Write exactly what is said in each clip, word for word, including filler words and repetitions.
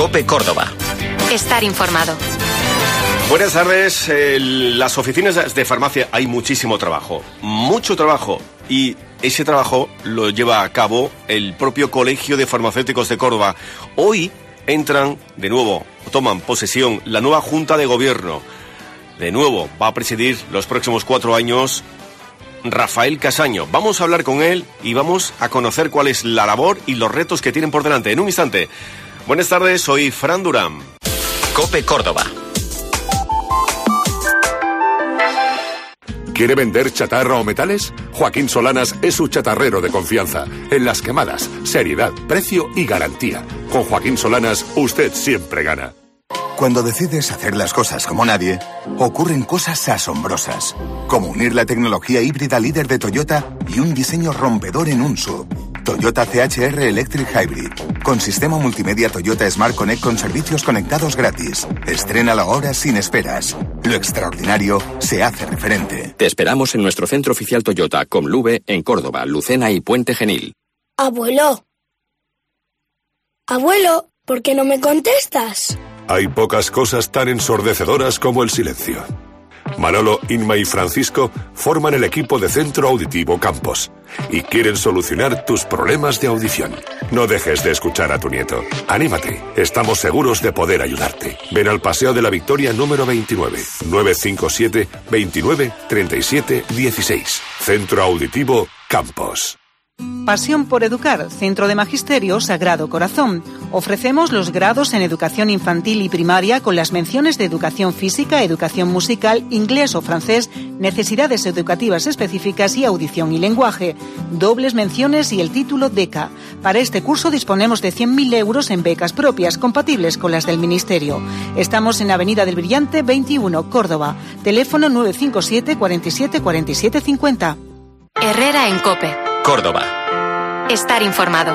COPE Córdoba. Estar informado. Buenas tardes. En las oficinas de farmacia hay muchísimo trabajo, mucho trabajo, y ese trabajo lo lleva a cabo el propio Colegio de Farmacéuticos de Córdoba. Hoy entran de nuevo, toman posesión la nueva Junta de Gobierno. De nuevo va a presidir los próximos cuatro años Rafael Casaño. Vamos a hablar con él y vamos a conocer cuál es la labor y los retos que tienen por delante. En un instante. Buenas tardes, soy Fran Durán. COPE Córdoba. ¿Quiere vender chatarra o metales? Joaquín Solanas es su chatarrero de confianza. En las quemadas, seriedad, precio y garantía. Con Joaquín Solanas, usted siempre gana. Cuando decides hacer las cosas como nadie, ocurren cosas asombrosas. Como unir la tecnología híbrida líder de Toyota y un diseño rompedor en un S U V. Toyota C H R Electric Hybrid. Con sistema multimedia Toyota Smart Connect con servicios conectados gratis. Estrénalo ahora sin esperas. Lo extraordinario se hace referente. Te esperamos en nuestro centro oficial Toyota, Comluve, en Córdoba, Lucena y Puente Genil. Abuelo. Abuelo, ¿por qué no me contestas? Hay pocas cosas tan ensordecedoras como el silencio. Manolo, Inma y Francisco forman el equipo de Centro Auditivo Campos y quieren solucionar tus problemas de audición. No dejes de escuchar a tu nieto. Anímate, estamos seguros de poder ayudarte. Ven al Paseo de la Victoria número veintinueve, nueve cinco siete, veintinueve, treinta y siete, dieciséis. Centro Auditivo Campos. Pasión por Educar, Centro de Magisterio Sagrado Corazón. Ofrecemos los grados en Educación Infantil y Primaria con las menciones de Educación Física, Educación Musical, Inglés o Francés, Necesidades Educativas Específicas y Audición y Lenguaje. Dobles menciones y el título D E C A. Para este curso disponemos de cien mil euros en becas propias, compatibles con las del Ministerio. Estamos en Avenida del Brillante veintiuno, Córdoba. Teléfono nueve cinco siete, cuarenta y siete, cuarenta y siete cincuenta. Herrera en COPE. Córdoba. Estar informado.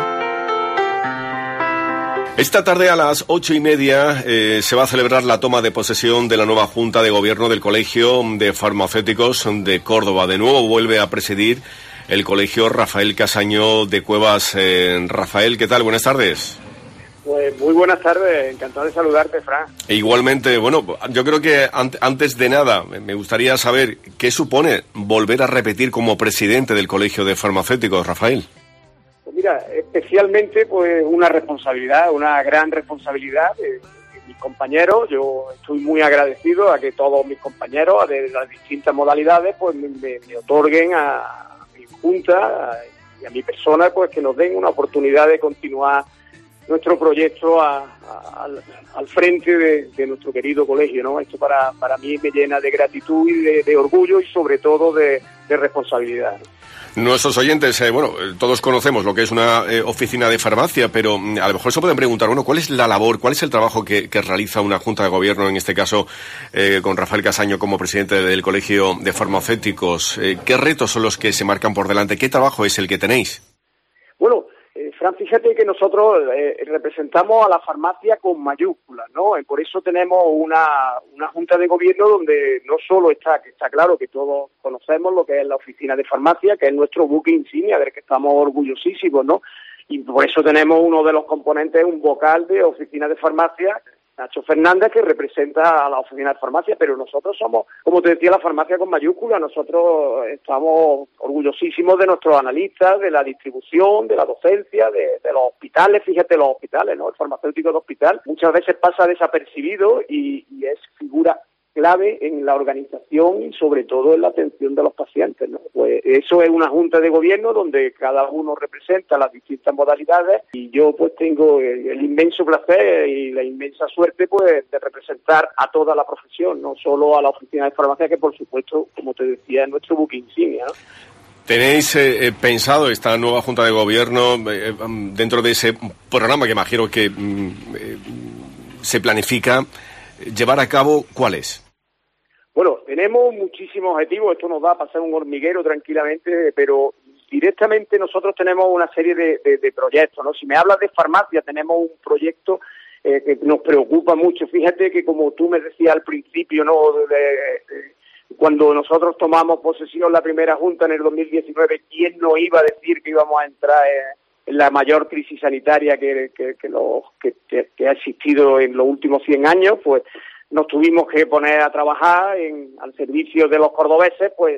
Esta tarde a las ocho y media eh, se va a celebrar la toma de posesión de la nueva Junta de Gobierno del Colegio de Farmacéuticos de Córdoba. De nuevo vuelve a presidir el colegio Rafael Casaño de Cuevas. Eh, Rafael, ¿qué tal? Buenas tardes. Pues muy buenas tardes, encantado de saludarte, Fran. E igualmente, bueno, yo creo que an- antes de nada me gustaría saber qué supone volver a repetir como presidente del Colegio de Farmacéuticos, Rafael. Pues mira, especialmente pues una responsabilidad, una gran responsabilidad de, de mis compañeros. Yo estoy muy agradecido a que todos mis compañeros de las distintas modalidades pues me, me, me otorguen a, a mi junta a, y a mi persona pues que nos den una oportunidad de continuar nuestro proyecto a, a, al, al frente de, de nuestro querido colegio, ¿no? Esto para, para mí me llena de gratitud y de, de orgullo y sobre todo de, de responsabilidad. Nuestros oyentes, eh, bueno, todos conocemos lo que es una eh, oficina de farmacia, pero mm, a lo mejor se pueden preguntar, bueno, ¿cuál es la labor, cuál es el trabajo que, que realiza una Junta de Gobierno, en este caso eh, con Rafael Casaño como presidente del Colegio de Farmacéuticos? Eh, ¿Qué retos son los que se marcan por delante? ¿Qué trabajo es el que tenéis? Bueno, eh, Fran, fíjate que nosotros eh, representamos a la farmacia con mayúsculas, ¿no? Eh, por eso tenemos una, una junta de gobierno donde no solo está, que está claro que todos conocemos lo que es la oficina de farmacia, que es nuestro buque insignia, del que estamos orgullosísimos, ¿no? Y por eso tenemos uno de los componentes, un vocal de oficina de farmacia, Nacho Fernández, que representa a la oficina de farmacia, pero nosotros somos, como te decía, la farmacia con mayúscula. Nosotros estamos orgullosísimos de nuestros analistas, de la distribución, de la docencia, de, de los hospitales. Fíjate, los hospitales, ¿no? El farmacéutico de hospital muchas veces pasa desapercibido y, y es figura clave en la organización y sobre todo en la atención de los pacientes, ¿no? Pues eso es una junta de gobierno donde cada uno representa las distintas modalidades y yo pues tengo el, el inmenso placer y la inmensa suerte pues de representar a toda la profesión, no solo a la oficina de farmacia, que por supuesto, como te decía, es nuestro buque insignia, ¿no? ¿Tenéis eh, pensado esta nueva Junta de Gobierno eh, dentro de ese programa que imagino que mm, eh, se planifica llevar a cabo? ¿Cuál es? Bueno, tenemos muchísimos objetivos, esto nos da a pasar un hormiguero tranquilamente, pero directamente nosotros tenemos una serie de, de, de proyectos, ¿no? Si me hablas de farmacia, tenemos un proyecto eh, que nos preocupa mucho. Fíjate que como tú me decías al principio, ¿no? De, de, cuando nosotros tomamos posesión la primera junta en el dos mil diecinueve, ¿quién nos iba a decir que íbamos a entrar en la mayor crisis sanitaria que, que, que, lo, que, que ha existido en los últimos cien años, pues nos tuvimos que poner a trabajar en, al servicio de los cordobeses, pues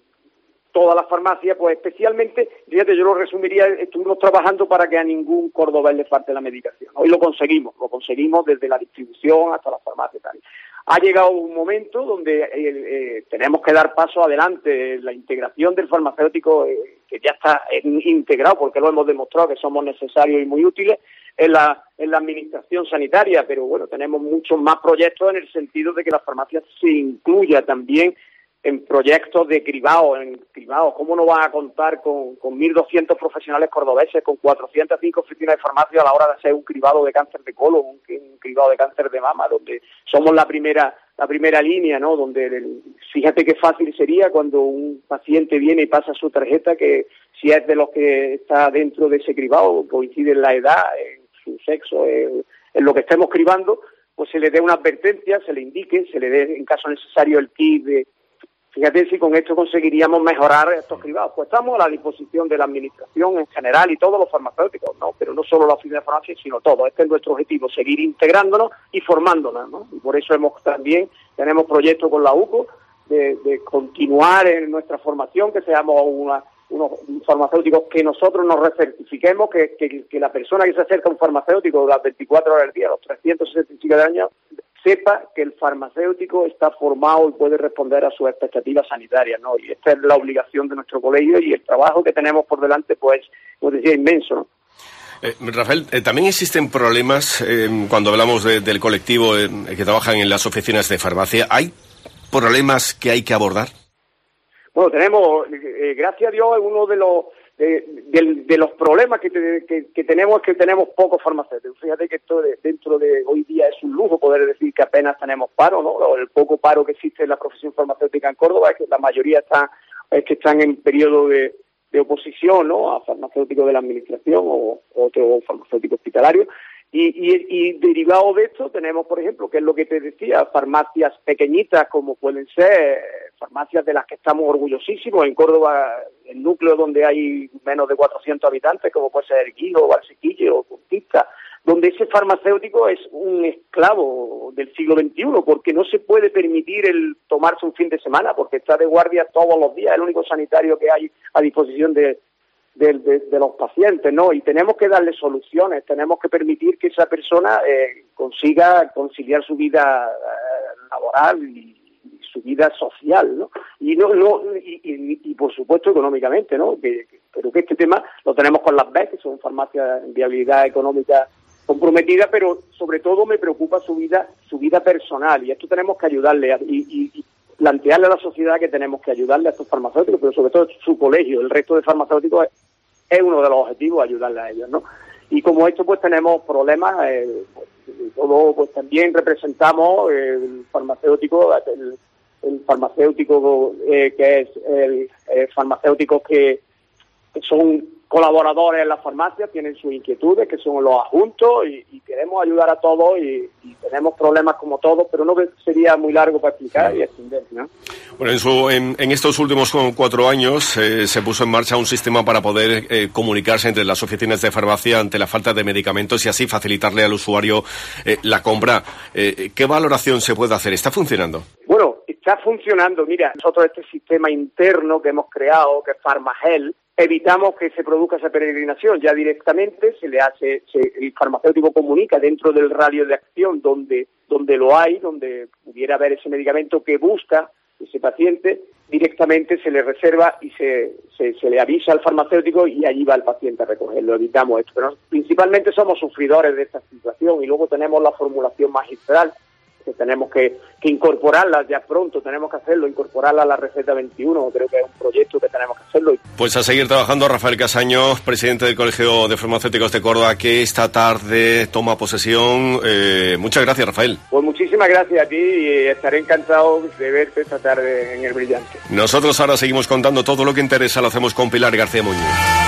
todas las farmacias, pues especialmente, fíjate, yo lo resumiría, estuvimos trabajando para que a ningún cordobés le falte la medicación. Hoy lo conseguimos, lo conseguimos desde la distribución hasta las farmacias y tal. Ha llegado un momento donde eh, eh, tenemos que dar paso adelante. La integración del farmacéutico, eh, que ya está integrado, porque lo hemos demostrado que somos necesarios y muy útiles, en la, en la administración sanitaria, pero bueno, tenemos muchos más proyectos en el sentido de que las farmacias se incluya también en proyectos de cribado, en cribados. ¿Cómo no van a contar con, con mil doscientos profesionales cordobeses, con cuatrocientas cinco oficinas de farmacia a la hora de hacer un cribado de cáncer de colon, un, un cribado de cáncer de mama, donde somos la primera la primera línea, ¿no? Donde, el, fíjate qué fácil sería cuando un paciente viene y pasa su tarjeta, que si es de los que está dentro de ese cribado, coincide en la edad, en su sexo, en, en lo que estemos cribando, pues se le dé una advertencia, se le indique, se le dé, en caso necesario, el kit de... Fíjate si con esto conseguiríamos mejorar estos cribados. Pues estamos a la disposición de la administración en general y todos los farmacéuticos, ¿no? Pero no solo la oficina de farmacia, sino todo. Este es nuestro objetivo, seguir integrándonos y formándonos, ¿no? Y por eso hemos también, tenemos proyectos con la U C O de, de continuar en nuestra formación, que seamos una, unos farmacéuticos que nosotros nos recertifiquemos, que, que, que la persona que se acerca a un farmacéutico las veinticuatro horas del día, los trescientos sesenta y cinco años, sepa que el farmacéutico está formado y puede responder a sus expectativas sanitarias, ¿no? Y esta es la obligación de nuestro colegio y el trabajo que tenemos por delante, pues, como decía, inmenso, ¿no? Eh, Rafael, eh, también existen problemas eh, cuando hablamos de, del colectivo eh, que trabajan en las oficinas de farmacia. ¿Hay problemas que hay que abordar? Bueno, tenemos, eh, gracias a Dios, uno de los de, de, de los problemas que, te, que, que tenemos es que tenemos pocos farmacéuticos. Fíjate que esto de, dentro de hoy día es un lujo poder decir que apenas tenemos paro, ¿no? El poco paro que existe en la profesión farmacéutica en Córdoba es que la mayoría está, es que están en periodo de, de oposición, ¿no? A farmacéuticos de la administración o, o otro farmacéutico hospitalario. Y, y, y derivado de esto tenemos, por ejemplo, que es lo que te decía, farmacias pequeñitas como pueden ser farmacias de las que estamos orgullosísimos. En Córdoba, el núcleo donde hay menos de cuatrocientos habitantes, como puede ser Guijo, Barsequillo o Puntista, donde ese farmacéutico es un esclavo del siglo veintiuno, porque no se puede permitir el tomarse un fin de semana, porque está de guardia todos los días, es el único sanitario que hay a disposición de De, de, de los pacientes, ¿no? Y tenemos que darle soluciones, tenemos que permitir que esa persona eh, consiga conciliar su vida eh, laboral y, y su vida social, ¿no? Y no, no y, y, y por supuesto económicamente, ¿no? Que, que, pero que este tema lo tenemos con las B E C, que son farmacias en viabilidad económica comprometida, pero sobre todo me preocupa su vida, su vida personal, y esto tenemos que ayudarle a, y, y, y plantearle a la sociedad que tenemos que ayudarle a estos farmacéuticos, pero sobre todo su colegio, el resto de farmacéuticos, es, es uno de los objetivos, ayudarle a ellos, ¿no? Y como esto, pues tenemos problemas, eh, pues, todo, pues también representamos el farmacéutico, el, el farmacéutico eh, que es el eh, farmacéuticos que, que son colaboradores en las farmacias, tienen sus inquietudes, que son los adjuntos, y, y queremos ayudar a todos, y, y tenemos problemas como todos, pero no sería muy largo para explicar sí. y extender, ¿no? Bueno, en, su, en, en estos últimos cuatro años eh, se puso en marcha un sistema para poder eh, comunicarse entre las oficinas de farmacia ante la falta de medicamentos y así facilitarle al usuario eh, la compra. Eh, ¿Qué valoración se puede hacer? ¿Está funcionando? Bueno, está funcionando. Mira, nosotros este sistema interno que hemos creado, que es Farmagel, evitamos que se produzca esa peregrinación. Ya directamente se le hace, se, el farmacéutico comunica dentro del radio de acción donde, donde lo hay, donde pudiera haber ese medicamento que busca ese paciente, directamente se le reserva y se, se, se le avisa al farmacéutico y allí va el paciente a recogerlo. Evitamos esto. Pero principalmente somos sufridores de esta situación y luego tenemos la formulación magistral, que tenemos que, que incorporarla ya pronto, tenemos que hacerlo, incorporarla a la receta veintiuno, creo que es un proyecto que tenemos que hacerlo. Pues a seguir trabajando. Rafael Casaño, presidente del Colegio de Farmacéuticos de Córdoba, que esta tarde toma posesión. Eh, muchas gracias, Rafael. Pues muchísimas gracias a ti y estaré encantado de verte esta tarde en El Brillante. Nosotros ahora seguimos contando todo lo que interesa, lo hacemos con Pilar García Muñoz.